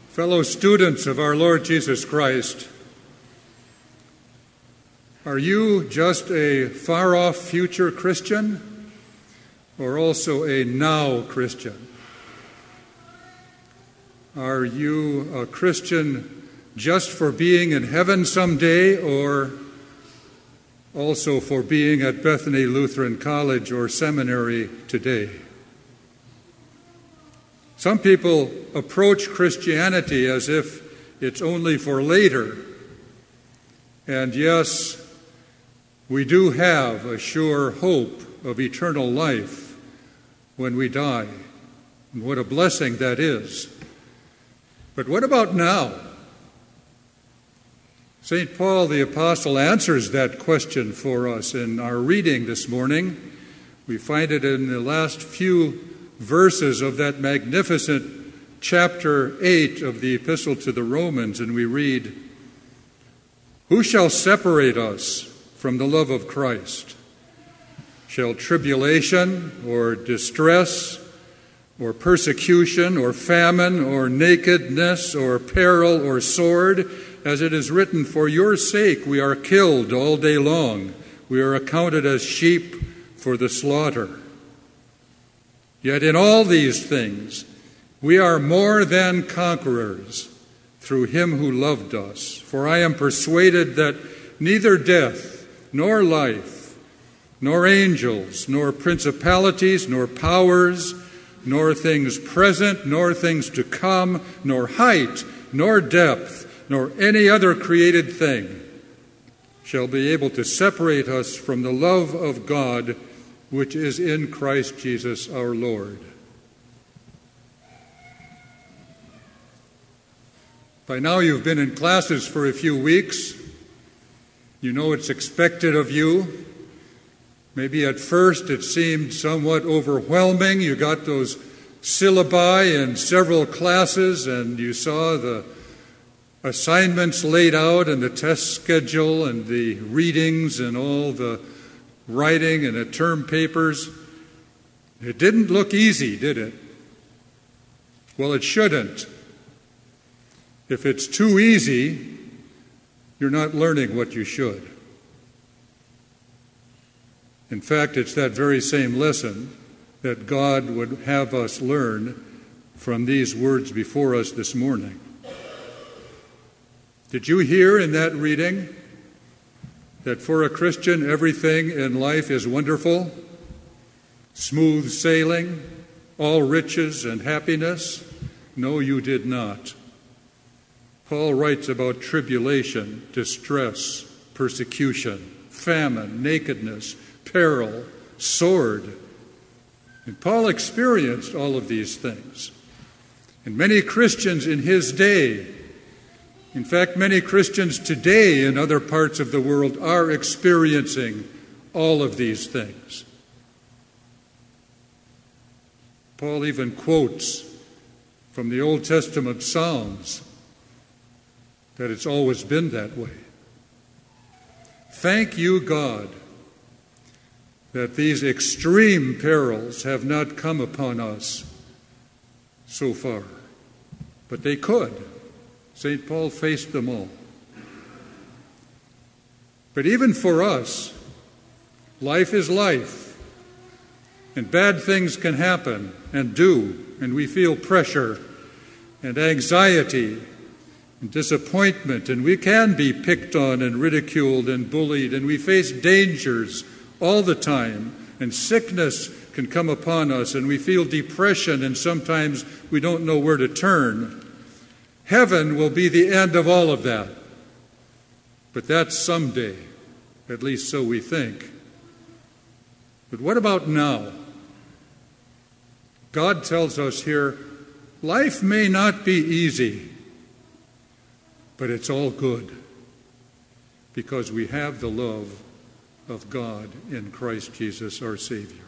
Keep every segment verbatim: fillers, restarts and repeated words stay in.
Fellow students of our Lord Jesus Christ, are you just a far-off future Christian or also a now Christian? Are you a Christian just for being in heaven someday or also for being at Bethany Lutheran College or Seminary today? Some people approach Christianity as if it's only for later. And yes, we do have a sure hope of eternal life when we die. And what a blessing that is. But what about now? Saint Paul the Apostle answers that question for us in our reading this morning. We find it in the last few verses of that magnificent chapter eight of the Epistle to the Romans, and we read, "Who shall separate us from the love of Christ? Shall tribulation or distress or persecution or famine or nakedness or peril or sword? As it is written, for your sake we are killed all day long. We are accounted as sheep for the slaughter. Yet in all these things we are more than conquerors through him who loved us. For I am persuaded that neither death, nor life, nor angels, nor principalities, nor powers, nor things present, nor things to come, nor height, nor depth, nor any other created thing shall be able to separate us from the love of God which is in Christ Jesus our Lord." By now you've been in classes for a few weeks. You know it's expected of you. Maybe at first it seemed somewhat overwhelming. You got those syllabi in several classes and you saw the assignments laid out and the test schedule and the readings and all the writing and the term papers. It didn't look easy, did it? Well, it shouldn't. If it's too easy, you're not learning what you should. In fact, it's that very same lesson that God would have us learn from these words before us this morning. Did you hear in that reading that for a Christian everything in life is wonderful, smooth sailing, all riches and happiness? No, you did not. Paul writes about tribulation, distress, persecution, famine, nakedness, peril, sword. And Paul experienced all of these things. And many Christians in his day, in fact, many Christians today in other parts of the world are experiencing all of these things. Paul even quotes from the Old Testament Psalms that it's always been that way. Thank you, God, that these extreme perils have not come upon us so far. But they could. Saint Paul faced them all. But even for us, life is life, and bad things can happen and do, and we feel pressure and anxiety and disappointment, and we can be picked on and ridiculed and bullied, and we face dangers all the time, and sickness can come upon us, and we feel depression, and sometimes we don't know where to turn. Heaven will be the end of all of that. But that's someday, at least so we think. But what about now? God tells us here, life may not be easy, but it's all good because we have the love of God in Christ Jesus our Savior.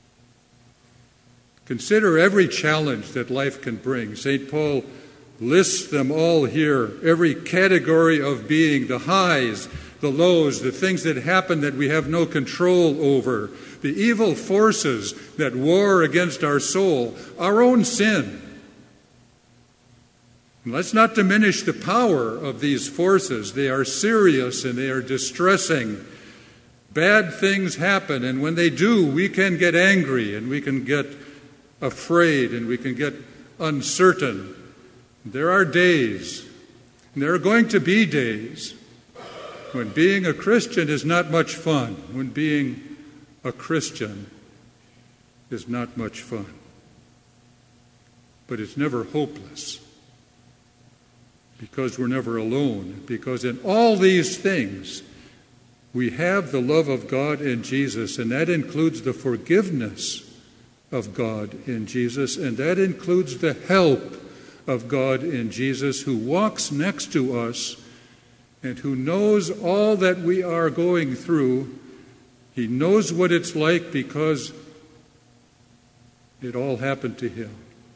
Consider every challenge that life can bring. Saint Paul lists them all here, every category of being, the highs, the lows, the things that happen that we have no control over, the evil forces that war against our soul, our own sin. And let's not diminish the power of these forces. They are serious and they are distressing. Bad things happen, and when they do, we can get angry and we can get afraid and we can get uncertain. There are days, and there are going to be days, when being a Christian is not much fun, when being a Christian is not much fun. But it's never hopeless, because we're never alone, because in all these things, we have the love of God in Jesus, and that includes the forgiveness of God in Jesus, and that includes the help of God in Jesus, who walks next to us and who knows all that we are going through. He knows what it's like because it all happened to him.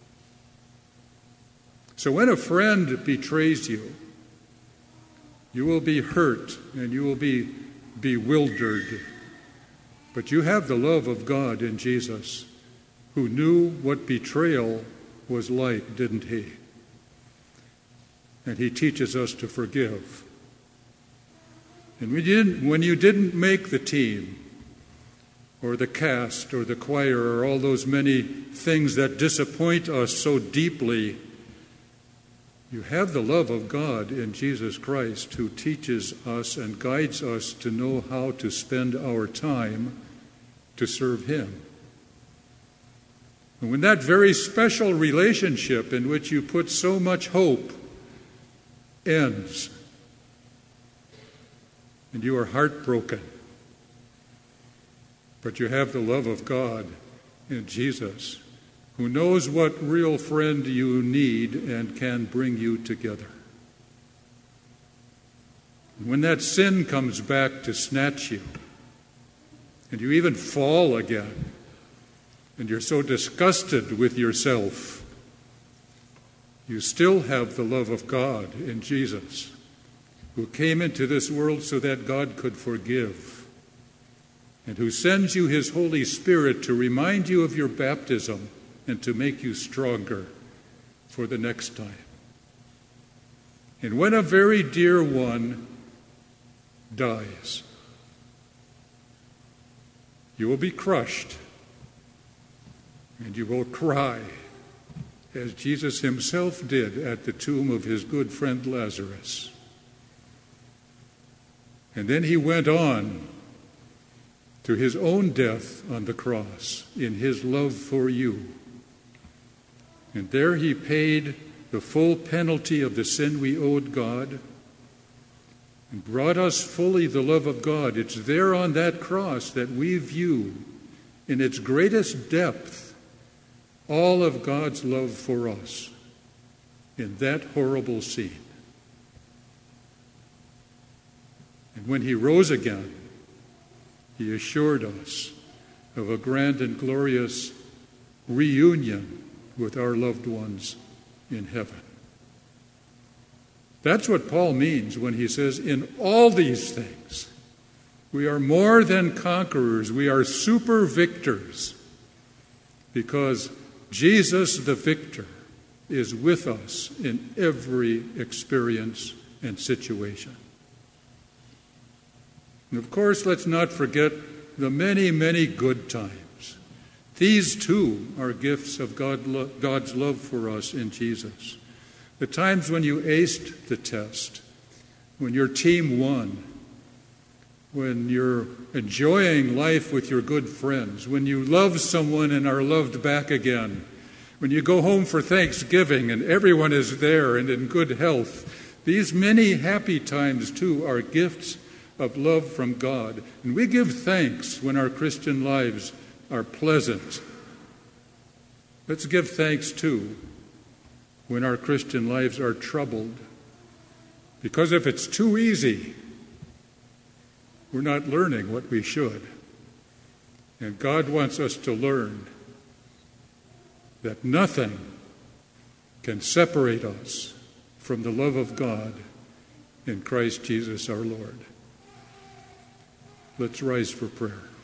So when a friend betrays you, you will be hurt and you will be bewildered. But you have the love of God in Jesus, who knew what betrayal was like, didn't he? And he teaches us to forgive. And when you didn't, when you didn't make the team, or the cast, or the choir, or all those many things that disappoint us so deeply, you have the love of God in Jesus Christ, who teaches us and guides us to know how to spend our time to serve him. And when that very special relationship in which you put so much hope ends, and you are heartbroken, but you have the love of God in Jesus, who knows what real friend you need and can bring you together. When that sin comes back to snatch you, and you even fall again, and you're so disgusted with yourself, you still have the love of God in Jesus, who came into this world so that God could forgive, and who sends you his Holy Spirit to remind you of your baptism and to make you stronger for the next time. And when a very dear one dies, you will be crushed and you will cry, as Jesus himself did at the tomb of his good friend Lazarus. And then he went on to his own death on the cross in his love for you. And there he paid the full penalty of the sin we owed God and brought us fully the love of God. It's there on that cross that we view in its greatest depth all of God's love for us in that horrible scene. And when he rose again, he assured us of a grand and glorious reunion with our loved ones in heaven. That's what Paul means when he says, in all these things, we are more than conquerors. We are super victors, because Jesus the victor is with us in every experience and situation. And of course, let's not forget the many, many good times. These too are gifts of God, God's love for us in Jesus. The times when you aced the test, when your team won, when you're enjoying life with your good friends, when you love someone and are loved back again, when you go home for Thanksgiving and everyone is there and in good health. These many happy times too are gifts of love from God. And we give thanks when our Christian lives are pleasant. Let's give thanks too when our Christian lives are troubled. Because if it's too easy, we're not learning what we should. And God wants us to learn that nothing can separate us from the love of God in Christ Jesus our Lord. Let's rise for prayer.